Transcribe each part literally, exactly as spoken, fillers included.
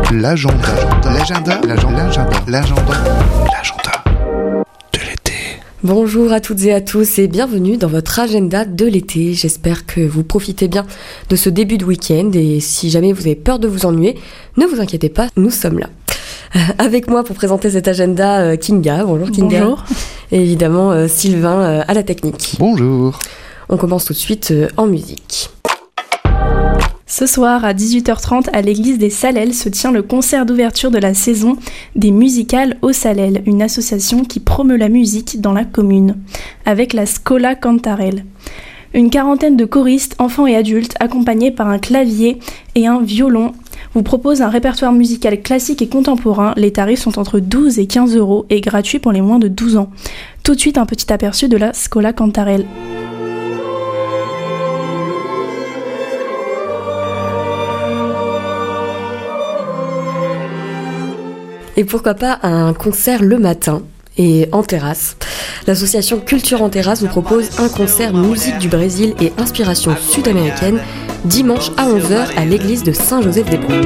L'agenda. L'agenda. L'agenda. L'agenda. L'agenda. L'agenda de l'été. Bonjour à toutes et à tous et bienvenue dans votre agenda de l'été. J'espère que vous profitez bien de ce début de week-end et si jamais vous avez peur de vous ennuyer, ne vous inquiétez pas, nous sommes là. Euh, avec moi pour présenter cet agenda, euh, Kinga. Bonjour Kinga. Bonjour. Et évidemment euh, Sylvain euh, à la technique. Bonjour. On commence tout de suite euh, en musique. Ce soir à dix-huit heures trente à l'église des Salelles se tient le concert d'ouverture de la saison des musicales aux Salelles, une association qui promeut la musique dans la commune, avec la Schola Cantarelle. Une quarantaine de choristes, enfants et adultes, accompagnés par un clavier et un violon, vous proposent un répertoire musical classique et contemporain. Les tarifs sont entre douze et quinze euros et gratuits pour les moins de douze ans. Tout de suite un petit aperçu de la Schola Cantarelle. Et pourquoi pas un concert le matin et en terrasse. L'association Culture en terrasse vous propose un concert musique du Brésil et inspiration sud-américaine dimanche à onze heures à l'église de Saint-Joseph-des-Bois.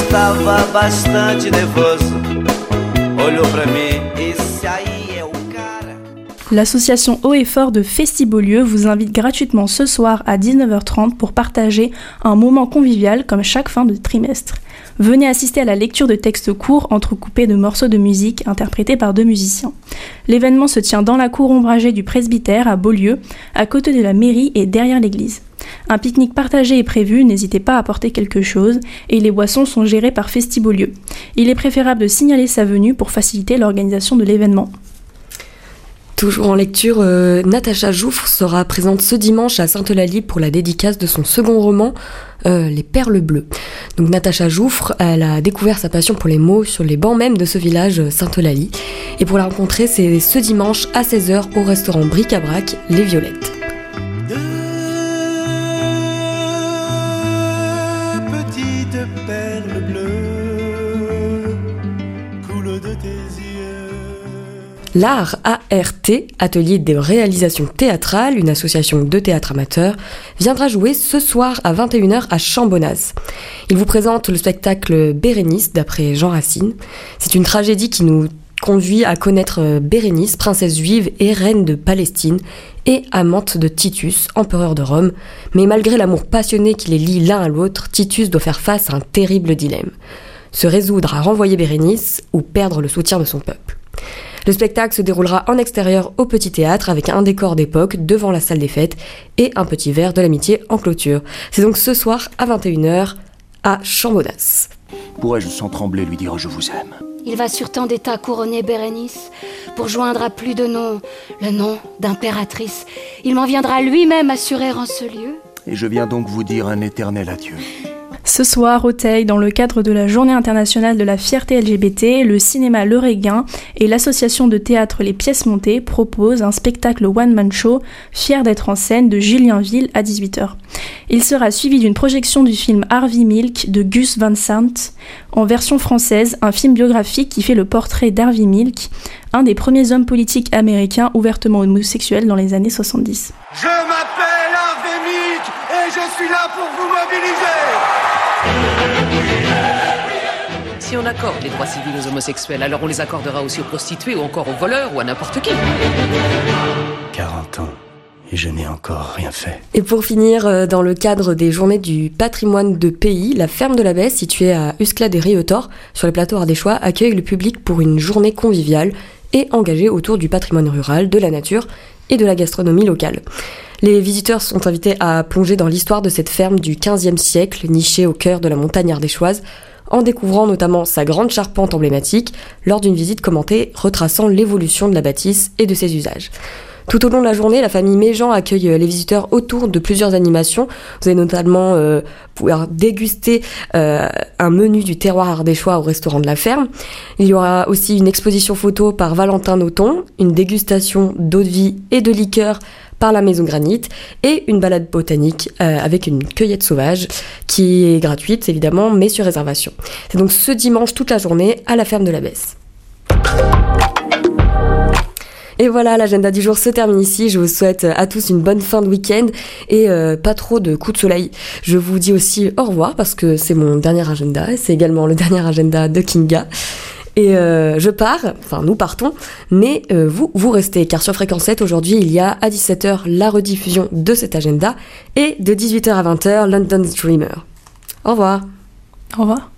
L'association Haut et Fort de Festibolieu vous invite gratuitement ce soir à dix-neuf heures trente pour partager un moment convivial comme chaque fin de trimestre. Venez assister à la lecture de textes courts entrecoupés de morceaux de musique interprétés par deux musiciens. L'événement se tient dans la cour ombragée du presbytère à Beaulieu, à côté de la mairie et derrière l'église. Un pique-nique partagé est prévu, n'hésitez pas à apporter quelque chose, et les boissons sont gérées par Festibolieu. Il est préférable de signaler sa venue pour faciliter l'organisation de l'événement. Toujours en lecture, euh, Natacha Jouffre sera présente ce dimanche à Sainte-Eulalie pour la dédicace de son second roman, euh, Les Perles Bleues. Donc Natacha Jouffre, elle a découvert sa passion pour les mots sur les bancs même de ce village Sainte-Eulalie. Et pour la rencontrer, c'est ce dimanche à seize heures au restaurant Bric-à-Brac, Les Violettes. Deux petites perles bleues coulent de tes yeux. L'Art A R T, atelier de réalisation théâtrale, une association de théâtre amateur, viendra jouer ce soir à vingt et une heures à Chambonnaz. Il vous présente le spectacle Bérénice d'après Jean Racine. C'est une tragédie qui nous conduit à connaître Bérénice, princesse juive et reine de Palestine, et amante de Titus, empereur de Rome. Mais malgré l'amour passionné qui les lie l'un à l'autre, Titus doit faire face à un terrible dilemme. Se résoudre à renvoyer Bérénice ou perdre le soutien de son peuple. Le spectacle se déroulera en extérieur au Petit Théâtre avec un décor d'époque devant la salle des fêtes et un petit verre de l'amitié en clôture. C'est donc ce soir à vingt et une heures à Chambonnaz. Pourrais-je sans trembler lui dire « je vous aime » ? Il va sur tant d'états couronner Bérénice pour joindre à plus de noms le nom d'impératrice. Il m'en viendra lui-même assurer en ce lieu. Et je viens donc vous dire un éternel adieu. Ce soir, au Teil, dans le cadre de la Journée internationale de la fierté L G B T, le cinéma Le Réguin et l'association de théâtre Les Pièces Montées proposent un spectacle one-man show fier d'être en scène de Julien Ville à dix-huit heures. Il sera suivi d'une projection du film Harvey Milk de Gus Van Sant en version française, un film biographique qui fait le portrait d'Harvey Milk, un des premiers hommes politiques américains ouvertement homosexuels dans les années soixante-dix. Je m'appelle Harvey Milk et je suis là pour vous mobiliser. Si on accorde les droits civils aux homosexuels, alors on les accordera aussi aux prostituées ou encore aux voleurs ou à n'importe qui. quarante ans, et je n'ai encore rien fait. Et pour finir, dans le cadre des journées du patrimoine de pays, la ferme de la Besse, située à Usclade et Riotor, sur le plateau ardéchois, accueille le public pour une journée conviviale et engagée autour du patrimoine rural, de la nature et de la gastronomie locale. Les visiteurs sont invités à plonger dans l'histoire de cette ferme du quinzième siècle, nichée au cœur de la montagne ardéchoise, en découvrant notamment sa grande charpente emblématique lors d'une visite commentée retraçant l'évolution de la bâtisse et de ses usages. Tout au long de la journée, la famille Méjean accueille les visiteurs autour de plusieurs animations. Vous allez notamment euh, pouvoir déguster euh, un menu du terroir ardéchois au restaurant de la ferme. Il y aura aussi une exposition photo par Valentin Noton, une dégustation d'eau de vie et de liqueur par la Maison Granit et une balade botanique euh, avec une cueillette sauvage qui est gratuite évidemment mais sur réservation. C'est donc ce dimanche toute la journée à la ferme de la Besse. Et voilà, l'agenda du jour se termine ici. Je vous souhaite à tous une bonne fin de week-end et euh, pas trop de coups de soleil. Je vous dis aussi au revoir parce que c'est mon dernier agenda et c'est également le dernier agenda de Kinga. Et euh, je pars, enfin nous partons, mais euh, vous, vous restez, car sur Fréquence sept, aujourd'hui, il y a à dix-sept heures la rediffusion de cet agenda et de dix-huit heures à vingt heures, London's Dreamer. Au revoir. Au revoir.